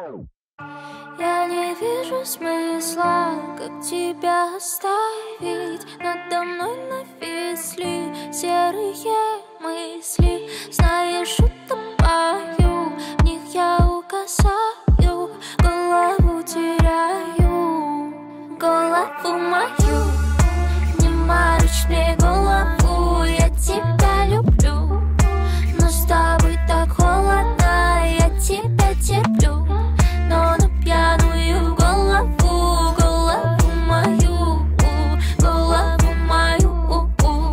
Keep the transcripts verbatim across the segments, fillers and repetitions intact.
Я не вижу смысла, как тебя оставить. Надо мной нависли серые мысли. Знаешь, утопаю, в них я угасаю, голову теряю, голову мою. Не морочь мне голову, я тебя люблю, но с тобой так холодно, я тебя терплю. Но на пьяную голову, голову мою, голову мою.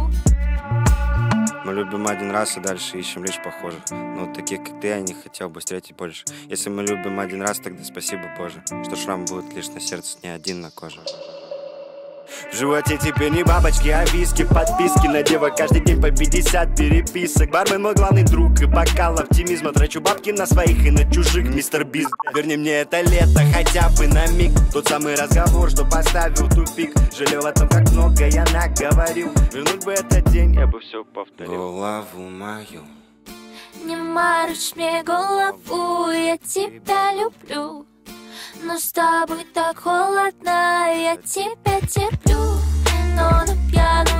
Мы любим один раз и дальше ищем лишь похожих. Но таких, как ты, я не хотел бы встретить больше. Если мы любим один раз, тогда спасибо, Боже, что шрам будет лишь на сердце, не один на коже. В животе теперь не бабочки, а виски, подписки на девок каждый день по пятьдесят переписок. Бармен мой главный друг и бокал оптимизма. Трачу бабки на своих и на чужих, мистер Бист. Верни мне это лето хотя бы на миг. Тот самый разговор, что поставил тупик. Жалел о том, как много я наговорил. Вернуть бы этот день, я бы все повторил. Голову мою. Не морочь мне голову, я тебя люблю, но с тобой так холодно, я тебя терплю. Но на пьяную